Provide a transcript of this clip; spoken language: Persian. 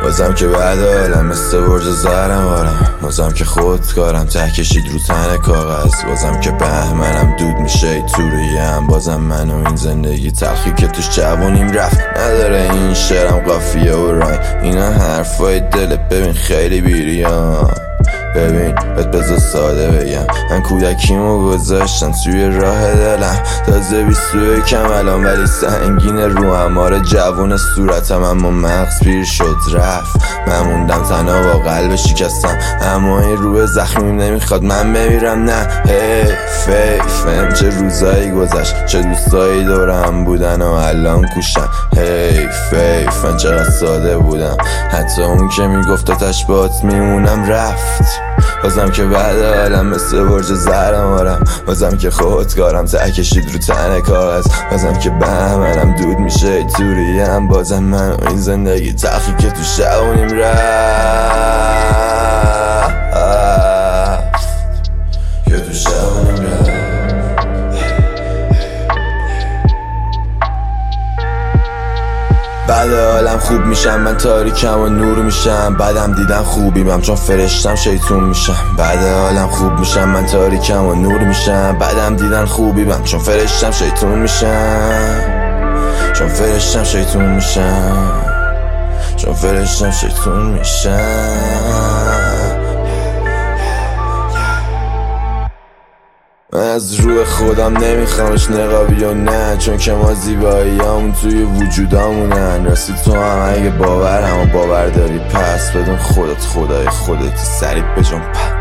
بازم که بعد حالم مثل برج زهرم آرم، بازم که خودکارم ته کشید رو تن کاغذ، بازم که بهمنم دود میشه تو رویم، بازم من و این زندگی تلخی که توش جوونیم رفت نداره. این شعرم قافیه و رای اینا حرفای دلت ببین خیلی بیریان. ببین بذار ساده بگم من کودکیمو گذاشتم توی راه دلم، تازه 21 الان ولی سنگین رو هماره جوون صورتم، اما مغز پیر شد رفت. من موندم تنها با قلب شکستم، اما این روح زخمیم نمیخواد من بمیرم. نه فهم چه روزایی گذشت، چه دوستایی دورم بودن و الان کوشن. من چقدر ساده بودم، حتی اون که میگفت آتش بات میمونم رفت. بازم که بعد حالم مثل برج زهرم آرم، بازم که خودکارم ته کشید رو تن کاغذ، بازم که بهمنم دود میشه تو ریم، بازم من و این زندگی تلخی که تو شبونیم رفت، که تو شبونیم رفت. بعد حالم خوب میشم من تاریکم و نور میشم، بعدم دیدن خوبیمم چون فرشتم شیطون میشم. بعد حالم خوب میشم من تاریکم و نور میشم، بعدم دیدن خوبیمم چون فرشتم شیطون میشم، چون فرشتم شیطون میشم، چون فرشتم شیطون میشم. من از روح خودم نمیخوامش نقابی و نه، چون که ما زیباییامون توی وجودامونن. راستی تو هم اگه باور باور داری پس بدون خودت خدای خودتی سریع بجنب.